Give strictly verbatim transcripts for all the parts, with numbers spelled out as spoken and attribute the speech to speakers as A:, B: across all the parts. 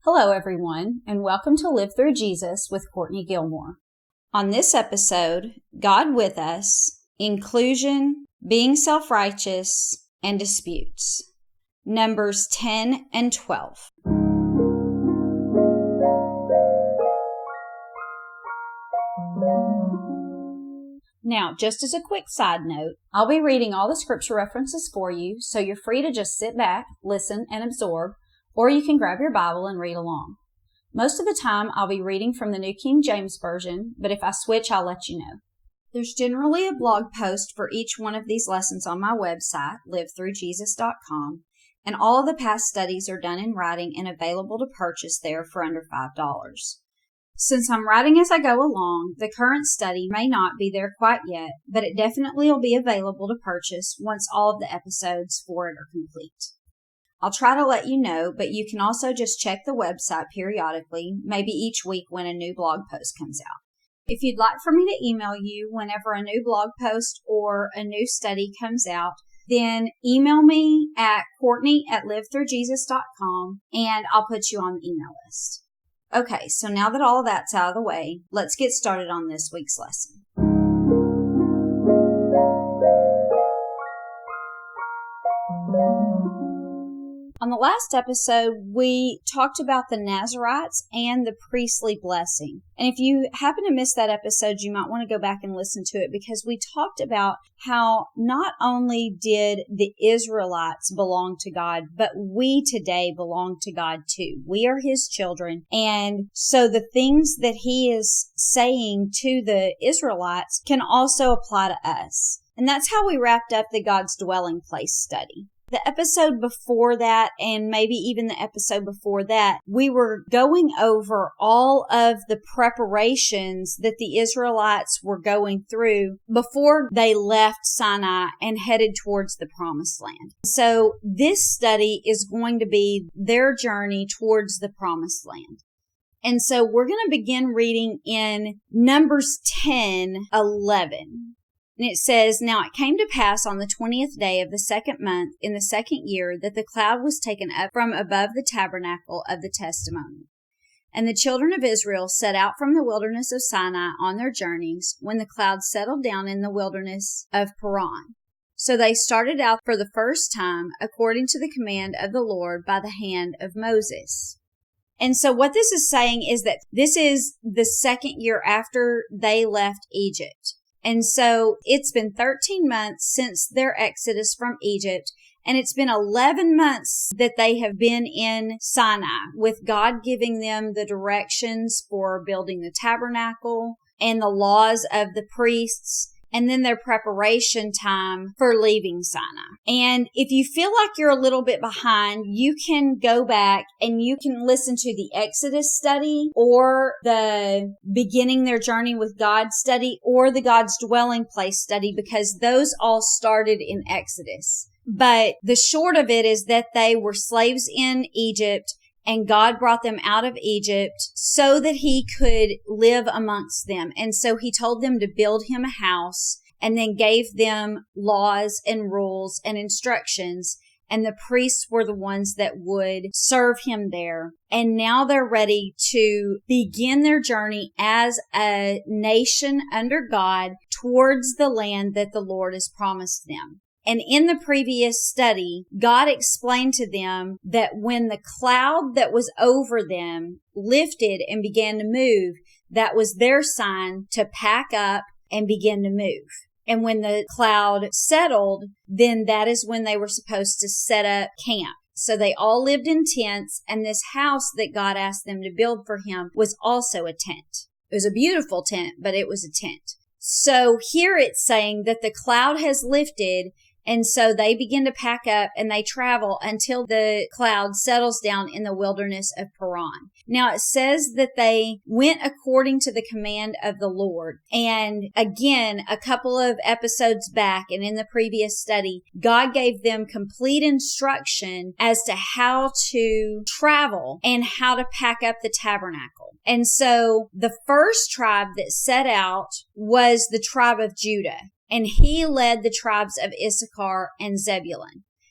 A: Hello, everyone, and welcome to Live Through Jesus with Courtney Gilmore. On this episode, God with us, inclusion, being self-righteous, and disputes. Numbers ten and twelve. Now, just as a quick side note, I'll be reading all the scripture references for you, so you're free to just sit back, listen, and absorb, or you can grab your Bible and read along. Most of the time, I'll be reading from the New King James Version, but if I switch, I'll let you know. There's generally a blog post for each one of these lessons on my website, live through jesus dot com, and all of the past studies are done in writing and available to purchase there for under five dollars. Since I'm writing as I go along, the current study may not be there quite yet, but it definitely will be available to purchase once all of the episodes for it are complete. I'll try to let you know, but you can also just check the website periodically, maybe each week when a new blog post comes out. If you'd like for me to email you whenever a new blog post or a new study comes out, then email me at Courtney at live through jesus dot com and I'll put you on the email list. Okay, so now that all of that's out of the way, let's get started on this week's lesson. On the last episode, we talked about the Nazarites and the priestly blessing. And if you happen to miss that episode, you might want to go back and listen to it because we talked about how not only did the Israelites belong to God, but we today belong to God too. We are His children. And so the things that He is saying to the Israelites can also apply to us. And that's how we wrapped up the God's dwelling place study. The episode before that, and maybe even the episode before that, we were going over all of the preparations that the Israelites were going through before they left Sinai and headed towards the Promised Land. So this study is going to be their journey towards the Promised Land. And so we're going to begin reading in Numbers ten eleven. And it says, Now it came to pass on the twentieth day of the second month in the second year that the cloud was taken up from above the tabernacle of the testimony. And the children of Israel set out from the wilderness of Sinai on their journeys when the cloud settled down in the wilderness of Paran. So they started out for the first time according to the command of the Lord by the hand of Moses. And so what this is saying is that this is the second year after they left Egypt. And so it's been thirteen months since their exodus from Egypt, and it's been eleven months that they have been in Sinai, with God giving them the directions for building the tabernacle and the laws of the priests, and then their preparation time for leaving Sinai. And if you feel like you're a little bit behind, you can go back and you can listen to the Exodus study or the Beginning Their Journey with God study or the God's Dwelling Place study, because those all started in Exodus. But the short of it is that they were slaves in Egypt, and God brought them out of Egypt so that He could live amongst them. And so He told them to build Him a house and then gave them laws and rules and instructions. And the priests were the ones that would serve Him there. And now they're ready to begin their journey as a nation under God towards the land that the Lord has promised them. And in the previous study, God explained to them that when the cloud that was over them lifted and began to move, that was their sign to pack up and begin to move. And when the cloud settled, then that is when they were supposed to set up camp. So they all lived in tents, and this house that God asked them to build for Him was also a tent. It was a beautiful tent, but it was a tent. So here it's saying that the cloud has lifted, and so they begin to pack up and they travel until the cloud settles down in the wilderness of Paran. Now it says that they went according to the command of the Lord. And again, a couple of episodes back and in the previous study, God gave them complete instruction as to how to travel and how to pack up the tabernacle. And so the first tribe that set out was the tribe of Judah. And he led the tribes of Issachar and Zebulun.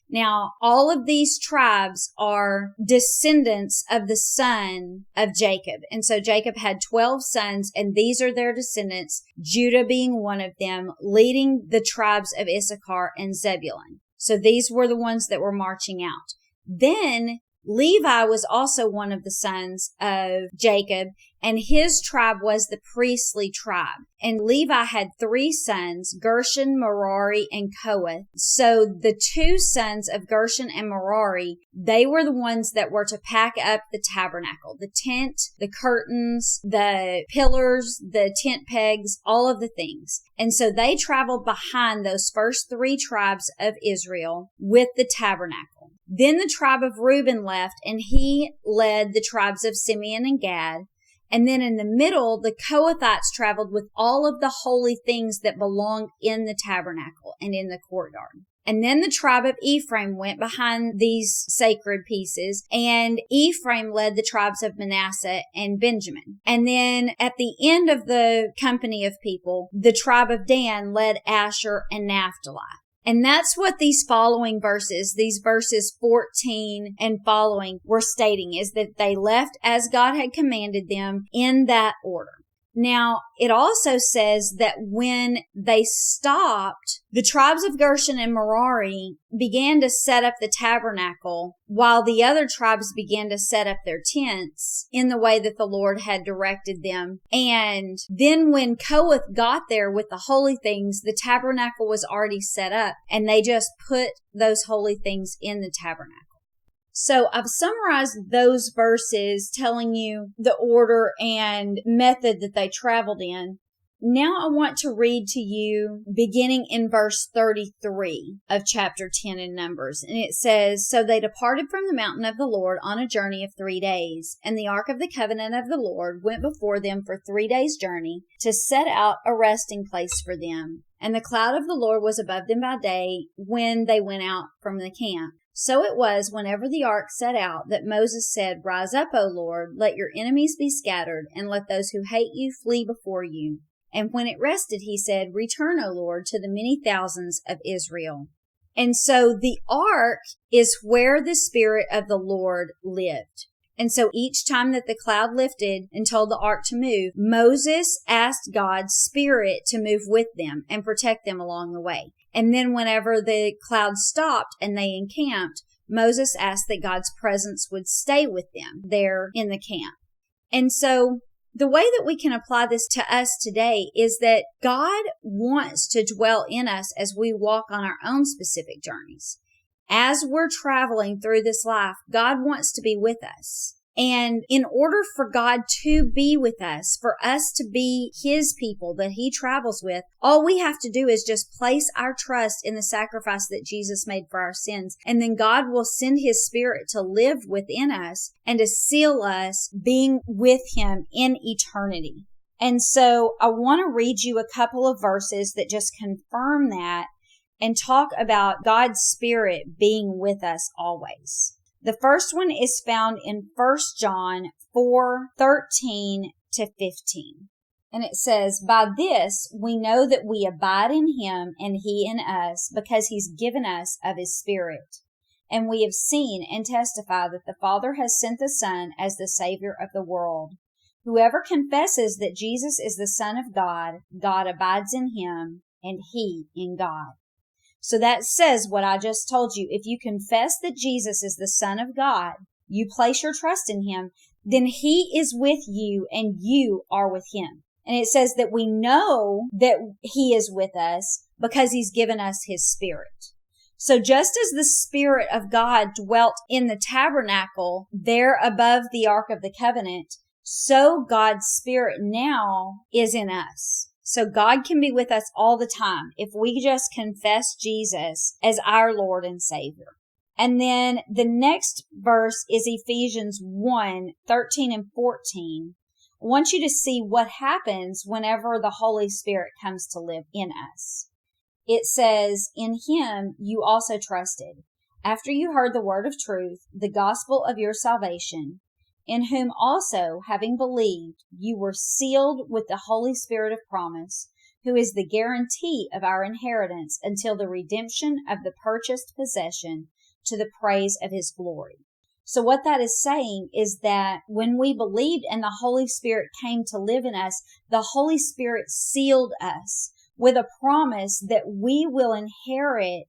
A: Now, all of these tribes are descendants of the son of Jacob. And so Jacob had twelve sons, and these are their descendants, Judah being one of them, leading the tribes of Issachar and Zebulun. So these were the ones that were marching out. Then Levi was also one of the sons of Jacob, and his tribe was the priestly tribe. And Levi had three sons, Gershon, Merari, and Kohath. So the two sons of Gershon and Merari, they were the ones that were to pack up the tabernacle, the tent, the curtains, the pillars, the tent pegs, all of the things. And so they traveled behind those first three tribes of Israel with the tabernacle. Then the tribe of Reuben left, and he led the tribes of Simeon and Gad. And then in the middle, the Kohathites traveled with all of the holy things that belonged in the tabernacle and in the courtyard. And then the tribe of Ephraim went behind these sacred pieces, and Ephraim led the tribes of Manasseh and Benjamin. And then at the end of the company of people, the tribe of Dan led Asher and Naphtali. And that's what these following verses, these verses fourteen and following, were stating, is that they left as God had commanded them in that order. Now, it also says that when they stopped, the tribes of Gershon and Merari began to set up the tabernacle, while the other tribes began to set up their tents in the way that the Lord had directed them. And then when Kohath got there with the holy things, the tabernacle was already set up, and they just put those holy things in the tabernacle. So I've summarized those verses telling you the order and method that they traveled in. Now I want to read to you beginning in verse thirty-three of chapter ten in Numbers. And it says, "So they departed from the mountain of the Lord on a journey of three days. And the ark of the covenant of the Lord went before them for three days' journey to set out a resting place for them. And the cloud of the Lord was above them by day when they went out from the camp. So it was, whenever the ark set out, that Moses said, 'Rise up, O Lord, let your enemies be scattered, and let those who hate you flee before you.' And when it rested, he said, 'Return, O Lord, to the many thousands of Israel.'" And so the ark is where the Spirit of the Lord lived. And so each time that the cloud lifted and told the ark to move, Moses asked God's Spirit to move with them and protect them along the way. And then whenever the cloud stopped and they encamped, Moses asked that God's presence would stay with them there in the camp. And so the way that we can apply this to us today is that God wants to dwell in us as we walk on our own specific journeys. As we're traveling through this life, God wants to be with us. And in order for God to be with us, for us to be His people that He travels with, all we have to do is just place our trust in the sacrifice that Jesus made for our sins. And then God will send His Spirit to live within us and to seal us being with Him in eternity. And so I want to read you a couple of verses that just confirm that and talk about God's Spirit being with us always. The first one is found in First John four thirteen to fifteen. And it says, "By this we know that we abide in Him and He in us, because He's given us of His Spirit. And we have seen and testify that the Father has sent the Son as the Savior of the world. Whoever confesses that Jesus is the Son of God, God abides in Him and He in God." So that says what I just told you. If you confess that Jesus is the Son of God, you place your trust in Him, then He is with you and you are with Him. And it says that we know that He is with us because He's given us His Spirit. So just as the Spirit of God dwelt in the tabernacle there above the Ark of the Covenant, so God's Spirit now is in us. So God can be with us all the time if we just confess Jesus as our Lord and Savior. And then the next verse is Ephesians one thirteen and fourteen. I want you to see what happens whenever the Holy Spirit comes to live in us. It says, "In Him you also trusted, after you heard the word of truth, the gospel of your salvation, in whom also, having believed, you were sealed with the Holy Spirit of promise, who is the guarantee of our inheritance until the redemption of the purchased possession, to the praise of his glory. So what that is saying is that when we believed and the Holy Spirit came to live in us, the Holy Spirit sealed us with a promise that we will inherit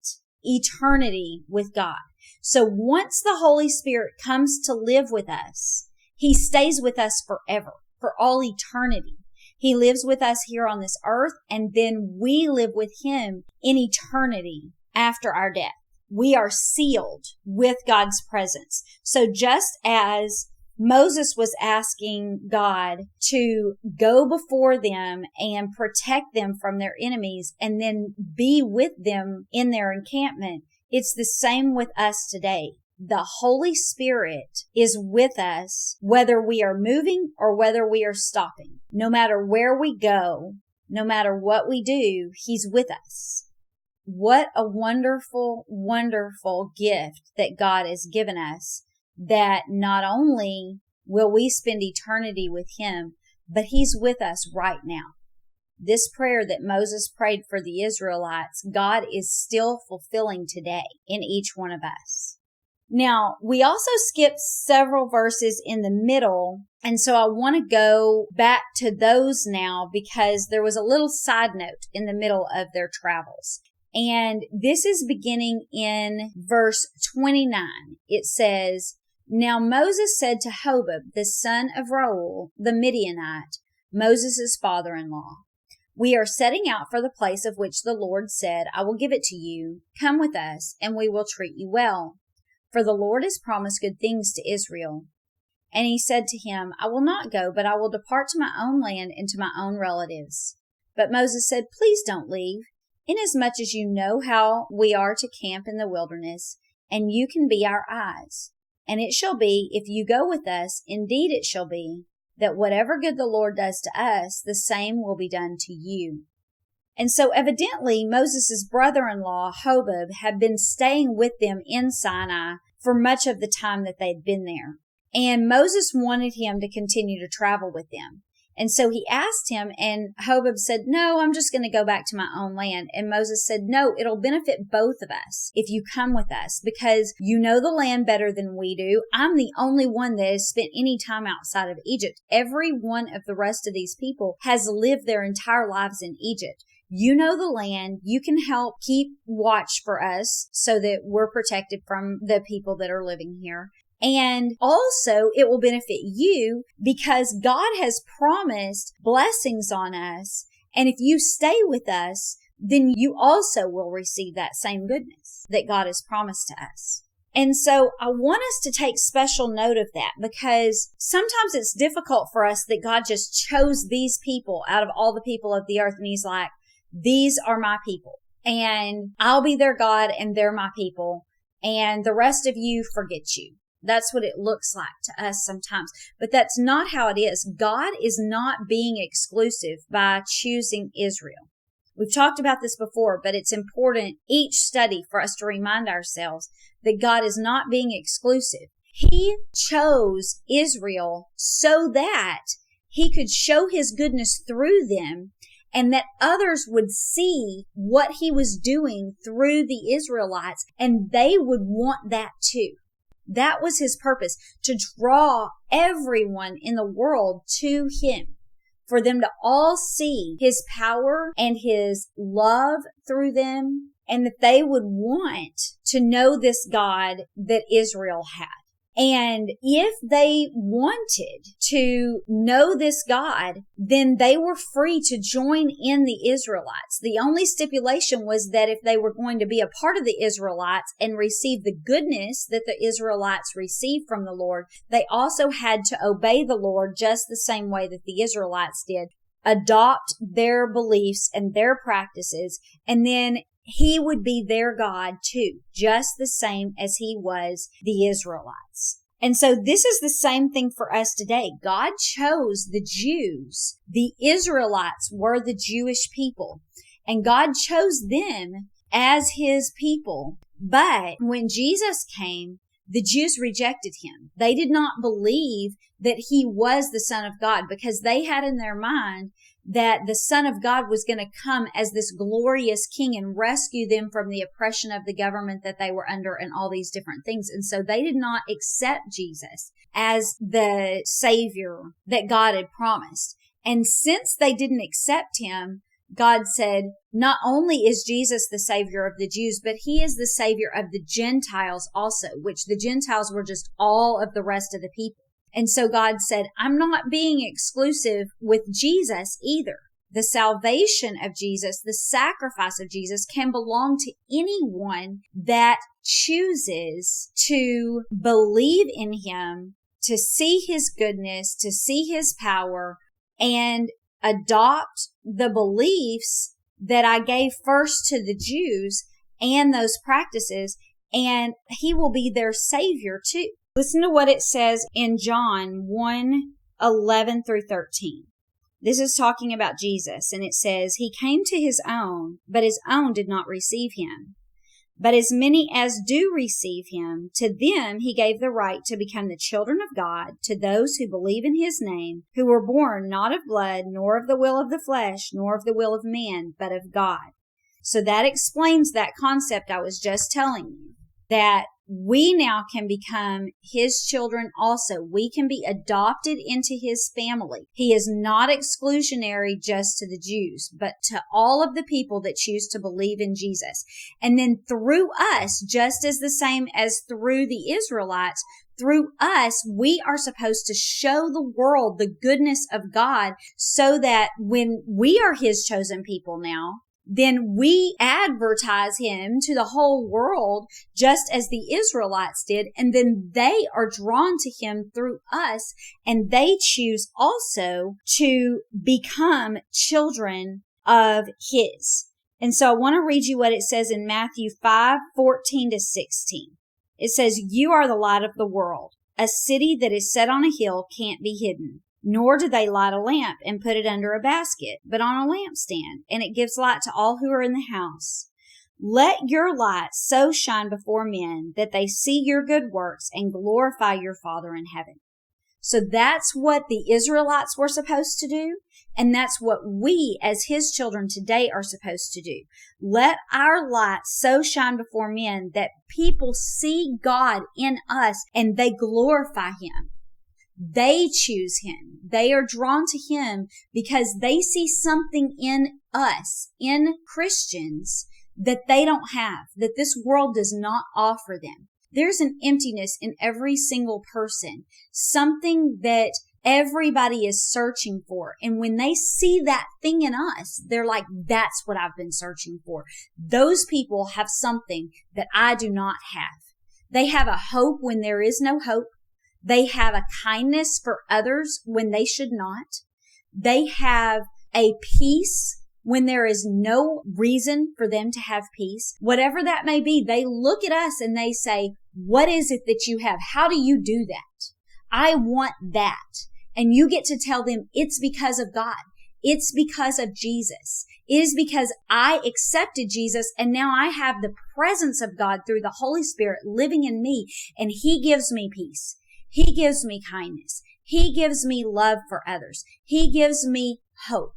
A: eternity with God. So once the Holy Spirit comes to live with us, he stays with us forever, for all eternity. He lives with us here on this earth, and then we live with him in eternity after our death. We are sealed with God's presence. So just as Moses was asking God to go before them and protect them from their enemies and then be with them in their encampment, it's the same with us today. The Holy Spirit is with us whether we are moving or whether we are stopping. No matter where we go, no matter what we do, he's with us. What a wonderful, wonderful gift that God has given us, that not only will we spend eternity with him, but he's with us right now. This prayer that Moses prayed for the Israelites, God is still fulfilling today in each one of us. Now, we also skipped several verses in the middle, and so I want to go back to those now because there was a little side note in the middle of their travels. And this is beginning in verse twenty-nine. It says, "Now Moses said to Hobab, the son of Reuel, the Midianite, Moses' father-in-law, 'We are setting out for the place of which the Lord said, I will give it to you. Come with us, and we will treat you well. For the Lord has promised good things to Israel.' And he said to him, 'I will not go, but I will depart to my own land and to my own relatives.' But Moses said, 'Please don't leave, inasmuch as you know how we are to camp in the wilderness, and you can be our eyes. And it shall be, if you go with us, indeed it shall be, that whatever good the Lord does to us, the same will be done to you.'" And so evidently Moses' brother-in-law, Hobab, had been staying with them in Sinai for much of the time that they'd been there. And Moses wanted him to continue to travel with them. And so he asked him, and Hobab said, "No, I'm just going to go back to my own land." And Moses said, "No, it'll benefit both of us if you come with us, because you know the land better than we do. I'm the only one that has spent any time outside of Egypt. Every one of the rest of these people has lived their entire lives in Egypt. You know the land. You can help keep watch for us so that we're protected from the people that are living here. And also it will benefit you because God has promised blessings on us. And if you stay with us, then you also will receive that same goodness that God has promised to us." And so I want us to take special note of that, because sometimes it's difficult for us that God just chose these people out of all the people of the earth. And he's like, "These are my people, and I'll be their God and they're my people. And the rest of you, forget you." That's what it looks like to us sometimes. But that's not how it is. God is not being exclusive by choosing Israel. We've talked about this before, but it's important each study for us to remind ourselves that God is not being exclusive. He chose Israel so that he could show his goodness through them, and that others would see what he was doing through the Israelites, and they would want that too. That was his purpose, to draw everyone in the world to him, for them to all see his power and his love through them, and that they would want to know this God that Israel had. And if they wanted to know this God, then they were free to join in the Israelites. The only stipulation was that if they were going to be a part of the Israelites and receive the goodness that the Israelites received from the Lord, they also had to obey the Lord just the same way that the Israelites did, adopt their beliefs and their practices, and then he would be their God too, just the same as he was the Israelites. And so this is the same thing for us today. God chose the Jews. The Israelites were the Jewish people, and God chose them as his people. But when Jesus came, the Jews rejected him. They did not believe that he was the Son of God, because they had in their mind that the Son of God was going to come as this glorious king and rescue them from the oppression of the government that they were under and all these different things. And so they did not accept Jesus as the Savior that God had promised. And since they didn't accept him, God said, not only is Jesus the Savior of the Jews, but he is the Savior of the Gentiles also, which the Gentiles were just all of the rest of the people. And so God said, I'm not being exclusive with Jesus either. The salvation of Jesus, the sacrifice of Jesus can belong to anyone that chooses to believe in him, to see his goodness, to see his power, and adopt the beliefs that I gave first to the Jews and those practices, and he will be their Savior too. Listen to what it says in John one, eleven through thirteen. This is talking about Jesus, and it says, he came to his own, but his own did not receive him. But as many as do receive him, to them he gave the right to become the children of God, to those who believe in his name, who were born not of blood, nor of the will of the flesh, nor of the will of man, but of God. So that explains that concept I was just telling you, that we now can become his children also. We can be adopted into his family. He is not exclusionary just to the Jews, but to all of the people that choose to believe in Jesus. And then through us, just as the same as through the Israelites, through us, we are supposed to show the world the goodness of God so that when we are his chosen people now, then we advertise him to the whole world just as the Israelites did. And then they are drawn to him through us, and they choose also to become children of his. And so I want to read you what it says in Matthew five, fourteen to sixteen. It says, you are the light of the world. A city that is set on a hill can't be hidden. Nor do they light a lamp and put it under a basket, but on a lampstand, and it gives light to all who are in the house. Let your light so shine before men that they see your good works and glorify your Father in heaven. So that's what the Israelites were supposed to do, and that's what we as his children today are supposed to do. Let our light so shine before men that people see God in us and they glorify him. They choose him. They are drawn to him because they see something in us, in Christians, that they don't have, that this world does not offer them. There's an emptiness in every single person, something that everybody is searching for. And when they see that thing in us, they're like, that's what I've been searching for. Those people have something that I do not have. They have a hope when there is no hope. They have a kindness for others when they should not. They have a peace when there is no reason for them to have peace. Whatever that may be, they look at us and they say, what is it that you have? How do you do that? I want that. And you get to tell them it's because of God. It's because of Jesus. It is because I accepted Jesus, and now I have the presence of God through the Holy Spirit living in me, and he gives me peace. He gives me kindness. He gives me love for others. He gives me hope.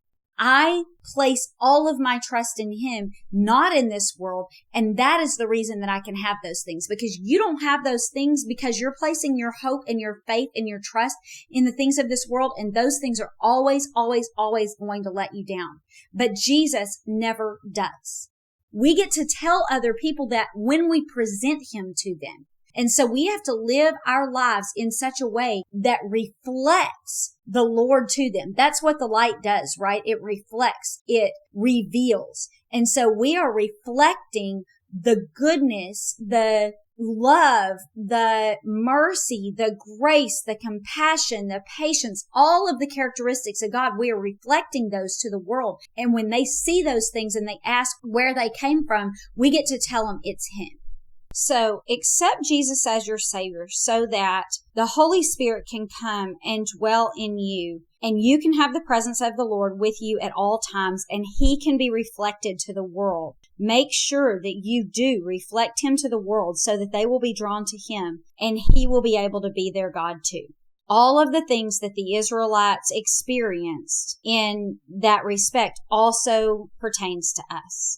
A: I place all of my trust in him, not in this world. And that is the reason that I can have those things, because you don't have those things because you're placing your hope and your faith and your trust in the things of this world. And those things are always, always, always going to let you down. But Jesus never does. We get to tell other people that when we present him to them. And so we have to live our lives in such a way that reflects the Lord to them. That's what the light does, right? It reflects, it reveals. And so we are reflecting the goodness, the love, the mercy, the grace, the compassion, the patience, all of the characteristics of God. We are reflecting those to the world. And when they see those things and they ask where they came from, we get to tell them it's him. So accept Jesus as your Savior so that the Holy Spirit can come and dwell in you, and you can have the presence of the Lord with you at all times, and he can be reflected to the world. Make sure that you do reflect him to the world so that they will be drawn to him, and he will be able to be their God too. all of the things that the Israelites experienced in that respect also pertains to us.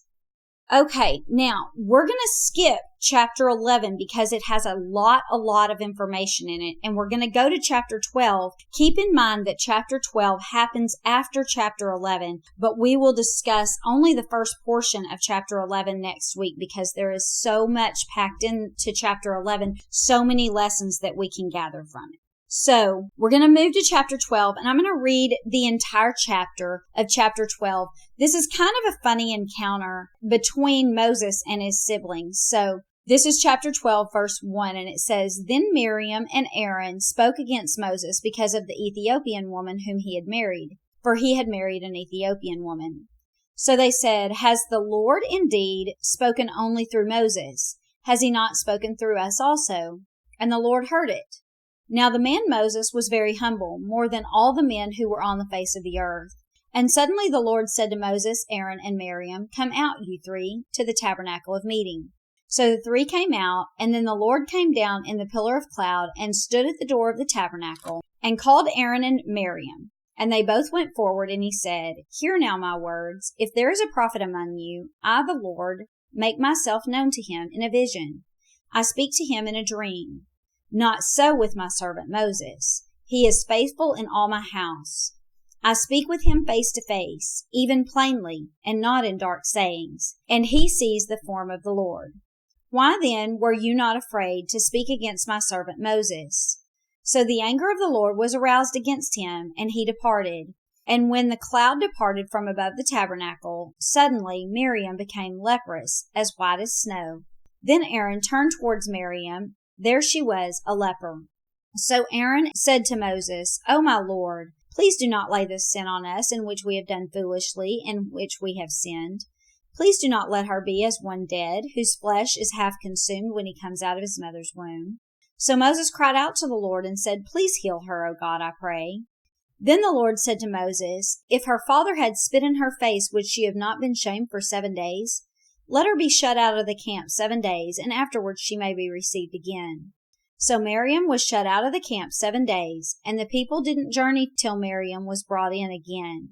A: Okay, now we're going to skip chapter eleven because it has a lot, a lot of information in it. And we're going to go to chapter twelve. Keep in mind that chapter twelve happens after chapter eleven, but we will discuss only the first portion of chapter eleven next week because there is so much packed into chapter eleven, so many lessons that we can gather from it. So we're going to move to chapter twelve, and I'm going to read the entire chapter of chapter twelve. This is kind of a funny encounter between Moses and his siblings. So this is chapter twelve, verse one, and it says, Then Miriam and Aaron spoke against Moses because of the Ethiopian woman whom he had married, for he had married an Ethiopian woman. So they said, Has the Lord indeed spoken only through Moses? Has he not spoken through us also? And the Lord heard it. Now the man Moses was very humble, more than all the men who were on the face of the earth. And suddenly the Lord said to Moses, Aaron, and Miriam, Come out, you three, to the tabernacle of meeting. So the three came out, and then the Lord came down in the pillar of cloud and stood at the door of the tabernacle and called Aaron and Miriam. And they both went forward, and he said, Hear now my words. If there is a prophet among you, I, the Lord, make myself known to him in a vision. I speak to him in a dream. Not so with my servant Moses. He is faithful in all my house. I speak with him face to face, even plainly, and not in dark sayings, and he sees the form of the Lord. Why then were you not afraid to speak against my servant Moses? So the anger of the Lord was aroused against him, and he departed. And when the cloud departed from above the tabernacle, suddenly Miriam became leprous, as white as snow. Then Aaron turned towards Miriam. There she was, a leper. So Aaron said to Moses, O my Lord, please do not lay this sin on us in which we have done foolishly, in which we have sinned. Please do not let her be as one dead, whose flesh is half consumed when he comes out of his mother's womb. So Moses cried out to the Lord and said, Please heal her, O God, I pray. Then the Lord said to Moses, If her father had spit in her face, would she have not been shamed for seven days? Let her be shut out of the camp seven days, and afterwards she may be received again. So Miriam was shut out of the camp seven days, and the people didn't journey till Miriam was brought in again.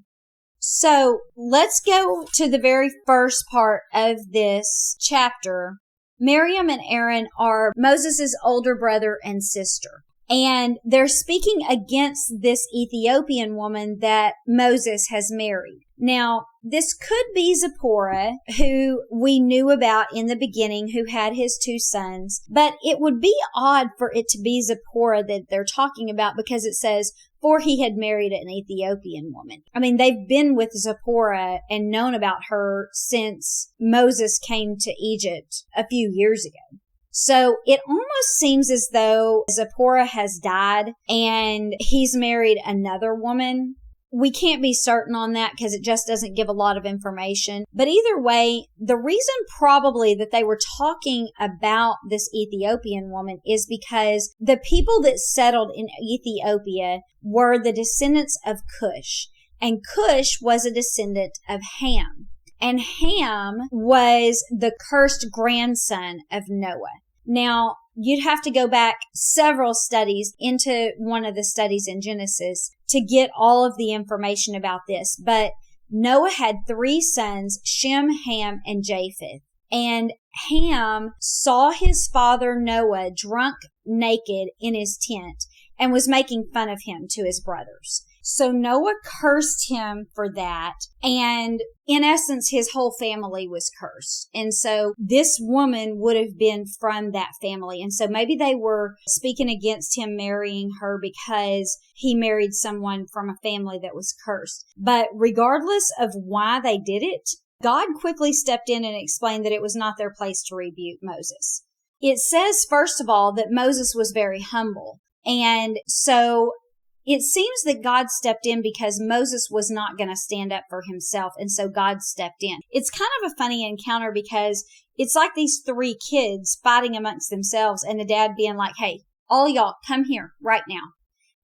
A: So let's go to the very first part of this chapter. Miriam and Aaron are Moses' older brother and sister. And they're speaking against this Ethiopian woman that Moses has married. Now, this could be Zipporah, who we knew about in the beginning, who had his two sons. But it would be odd for it to be Zipporah that they're talking about because it says, for he had married an Ethiopian woman. I mean, they've been with Zipporah and known about her since Moses came to Egypt a few years ago. So it almost seems as though Zipporah has died and he's married another woman. We can't be certain on that because it just doesn't give a lot of information. But either way, the reason probably that they were talking about this Ethiopian woman is because the people that settled in Ethiopia were the descendants of Cush. And Cush was a descendant of Ham. And Ham was the cursed grandson of Noah. Now, you'd have to go back several studies into one of the studies in Genesis to get all of the information about this. But Noah had three sons, Shem, Ham, and Japheth. And Ham saw his father Noah drunk naked in his tent and was making fun of him to his brothers. So Noah cursed him for that. And in essence, his whole family was cursed. And so this woman would have been from that family. And so maybe they were speaking against him marrying her because he married someone from a family that was cursed. But regardless of why they did it, God quickly stepped in and explained that it was not their place to rebuke Moses. It says, first of all, that Moses was very humble. And so it seems that God stepped in because Moses was not going to stand up for himself, and so God stepped in. It's kind of a funny encounter because it's like these three kids fighting amongst themselves and the dad being like, hey, all y'all, come here right now.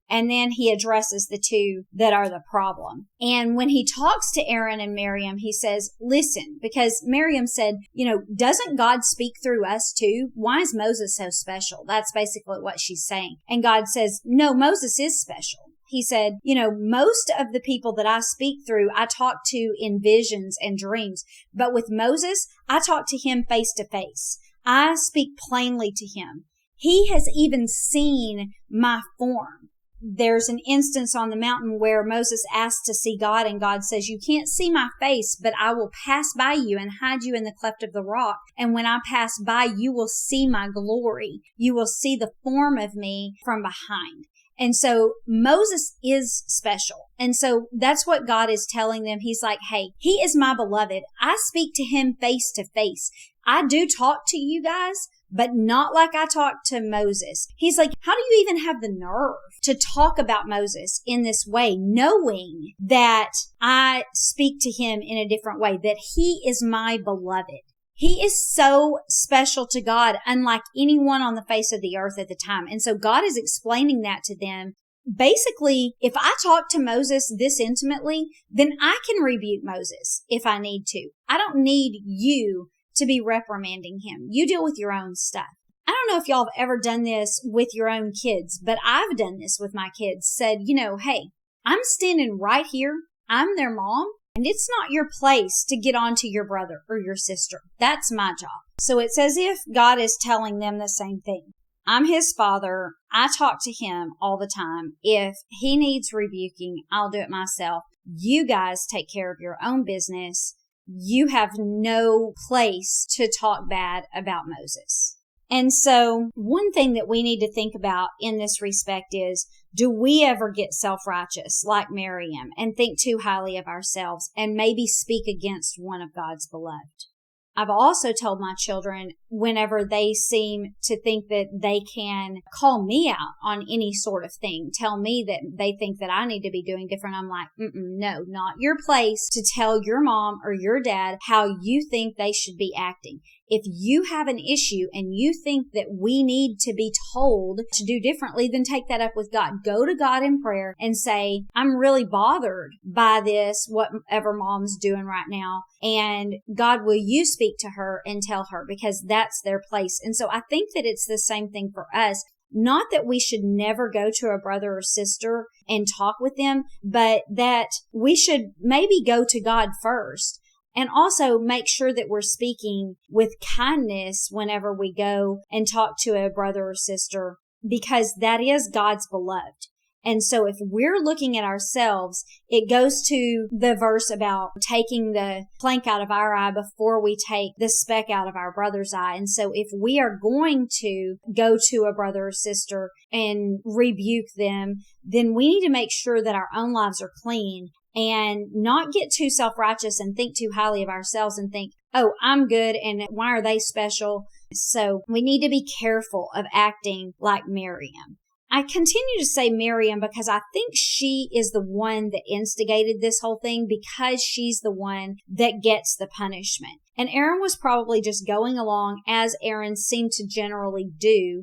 A: And then he addresses the two that are the problem. And when he talks to Aaron and Miriam, he says, listen, because Miriam said, you know, doesn't God speak through us too? Why is Moses so special? That's basically what she's saying. And God says, no, Moses is special. He said, you know, most of the people that I speak through, I talk to in visions and dreams. But with Moses, I talk to him face to face. I speak plainly to him. He has even seen my form. There's an instance on the mountain where Moses asked to see God, and God says, you can't see my face, but I will pass by you and hide you in the cleft of the rock. And when I pass by, you will see my glory. You will see the form of me from behind. And so Moses is special. And so that's what God is telling them. He's like, hey, he is my beloved. I speak to him face to face. I do talk to you guys, but not like I talked to Moses. He's like, how do you even have the nerve to talk about Moses in this way, knowing that I speak to him in a different way, that he is my beloved? He is so special to God, unlike anyone on the face of the earth at the time. And so God is explaining that to them. Basically, if I talk to Moses this intimately, then I can rebuke Moses if I need to. I don't need you to be reprimanding him. You deal with your own stuff. I don't know if y'all have ever done this with your own kids, but I've done this with my kids. Said, you know, hey, I'm standing right here. I'm their mom. And it's not your place to get on to your brother or your sister. That's my job. So it's as if God is telling them the same thing. I'm his father. I talk to him all the time. If he needs rebuking, I'll do it myself. You guys take care of your own business. You have no place to talk bad about Moses. And so one thing that we need to think about in this respect is, do we ever get self-righteous like Miriam and think too highly of ourselves and maybe speak against one of God's beloved? I've also told my children, whenever they seem to think that they can call me out on any sort of thing, tell me that they think that I need to be doing different, I'm like, mm-mm, no, not your place to tell your mom or your dad how you think they should be acting. If you have an issue and you think that we need to be told to do differently, then take that up with God. Go to God in prayer and say, I'm really bothered by this, whatever mom's doing right now. And God, will you speak to her and tell her? Because that's their place. And so I think that it's the same thing for us. Not that we should never go to a brother or sister and talk with them, but that we should maybe go to God first. And also make sure that we're speaking with kindness whenever we go and talk to a brother or sister, because that is God's beloved. And so if we're looking at ourselves, it goes to the verse about taking the plank out of our eye before we take the speck out of our brother's eye. And so if we are going to go to a brother or sister and rebuke them, then we need to make sure that our own lives are clean and not get too self-righteous and think too highly of ourselves and think, oh, I'm good and why are they special? So we need to be careful of acting like Miriam. I continue to say Miriam because I think she is the one that instigated this whole thing, because she's the one that gets the punishment. And Aaron was probably just going along as Aaron seemed to generally do.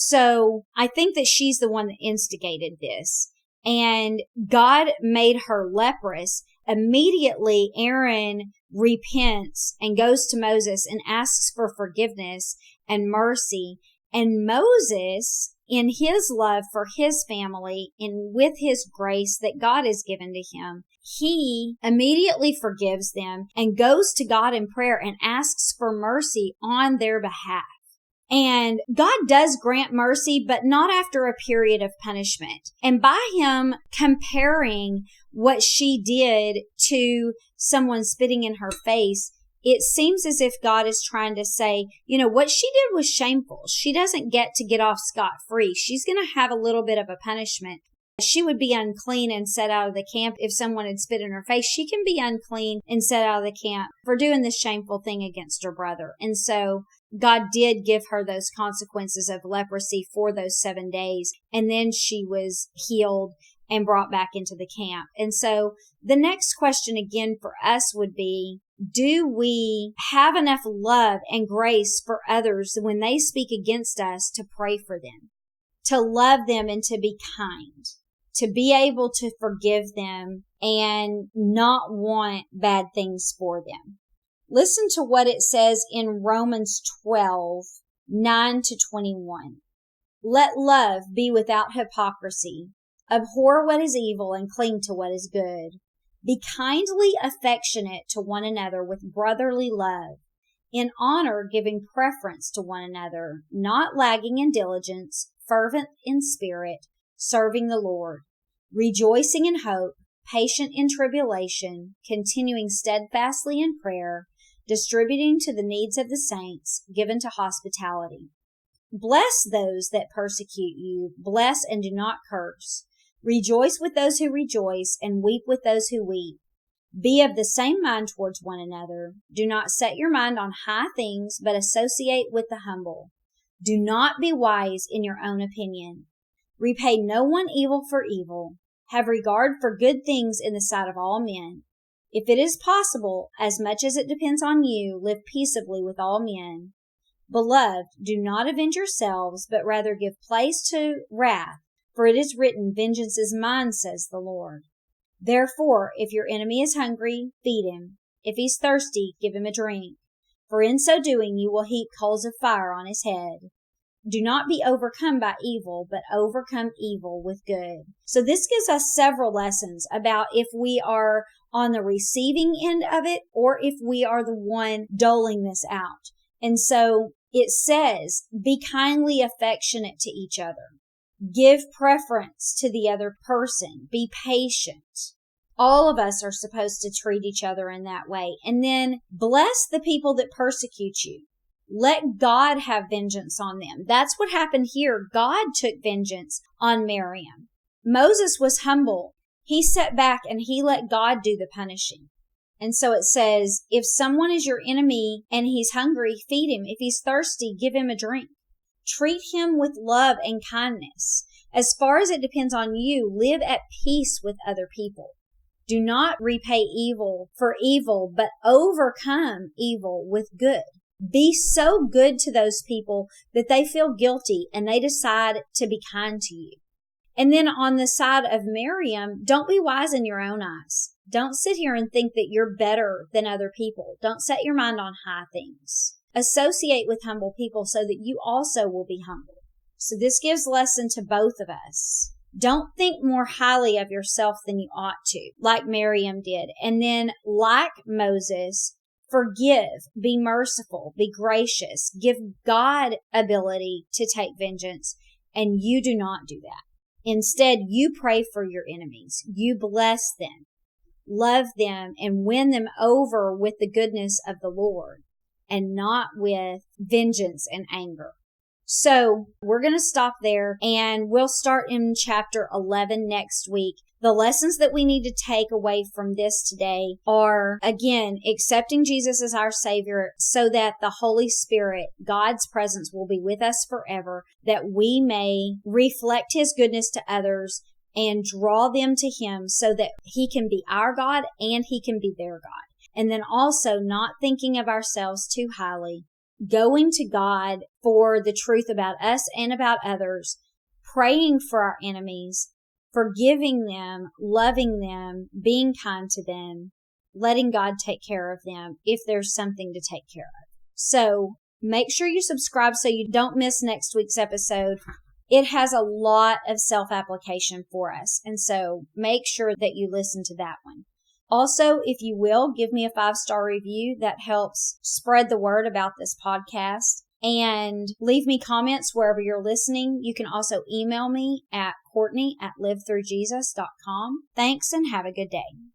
A: So I think that she's the one that instigated this. And God made her leprous. Immediately, Aaron repents and goes to Moses and asks for forgiveness and mercy. And Moses, in his love for his family and with his grace that God has given to him, he immediately forgives them and goes to God in prayer and asks for mercy on their behalf. And God does grant mercy, but not after a period of punishment. And by him comparing what she did to someone spitting in her face, it seems as if God is trying to say, you know, what she did was shameful. She doesn't get to get off scot-free. She's going to have a little bit of a punishment. She would be unclean and set out of the camp if someone had spit in her face. She can be unclean and set out of the camp for doing this shameful thing against her brother. And so God did give her those consequences of leprosy for those seven days. And then she was healed and brought back into the camp. And so the next question again for us would be, do we have enough love and grace for others when they speak against us to pray for them, to love them and to be kind? to be able to forgive them and not want bad things for them. Listen to what it says in Romans twelve, nine to twenty-one. Let love be without hypocrisy. Abhor what is evil and cling to what is good. Be kindly affectionate to one another with brotherly love, in honor giving preference to one another, not lagging in diligence, fervent in spirit, serving the Lord, rejoicing in hope, patient in tribulation, continuing steadfastly in prayer, distributing to the needs of the saints, given to hospitality. Bless those that persecute you, bless and do not curse. Rejoice with those who rejoice, and weep with those who weep. Be of the same mind towards one another. Do not set your mind on high things, but associate with the humble. Do not be wise in your own opinion. Repay no one evil for evil. Have regard for good things in the sight of all men. If it is possible, as much as it depends on you, live peaceably with all men. Beloved, do not avenge yourselves, but rather give place to wrath, for it is written, Vengeance is mine, says the Lord. Therefore, if your enemy is hungry, feed him. If he's thirsty, give him a drink. For in so doing, you will heap coals of fire on his head. Do not be overcome by evil, but overcome evil with good. So this gives us several lessons about if we are on the receiving end of it or if we are the one doling this out. And so it says, be kindly affectionate to each other. Give preference to the other person. Be patient. All of us are supposed to treat each other in that way. And then bless the people that persecute you. Let God have vengeance on them. That's what happened here. God took vengeance on Miriam. Moses was humble. He sat back and he let God do the punishing. And so it says, if someone is your enemy and he's hungry, feed him. If he's thirsty, give him a drink. Treat him with love and kindness. As far as it depends on you, live at peace with other people. Do not repay evil for evil, but overcome evil with good. Be so good to those people that they feel guilty and they decide to be kind to you. And then on the side of Miriam, don't be wise in your own eyes. Don't sit here and think that you're better than other people. Don't set your mind on high things. Associate with humble people so that you also will be humble. So this gives lesson to both of us. Don't think more highly of yourself than you ought to, like Miriam did. And then, like Moses, forgive, be merciful, be gracious, give God ability to take vengeance, and you do not do that. Instead, you pray for your enemies. You bless them, love them, and win them over with the goodness of the Lord and not with vengeance and anger. So we're going to stop there and we'll start in chapter eleven next week. The lessons that we need to take away from this today are, again, accepting Jesus as our Savior so that the Holy Spirit, God's presence, will be with us forever, that we may reflect His goodness to others and draw them to Him so that He can be our God and He can be their God. And then also not thinking of ourselves too highly, going to God for the truth about us and about others, praying for our enemies, forgiving them, loving them, being kind to them, letting God take care of them if there's something to take care of. So make sure you subscribe so you don't miss next week's episode. It has a lot of self-application for us. And so make sure that you listen to that one. Also, if you will, give me a five-star review. That helps spread the word about this podcast. And leave me comments wherever you're listening. You can also email me at Courtney at live through jesus dot com. Thanks and have a good day.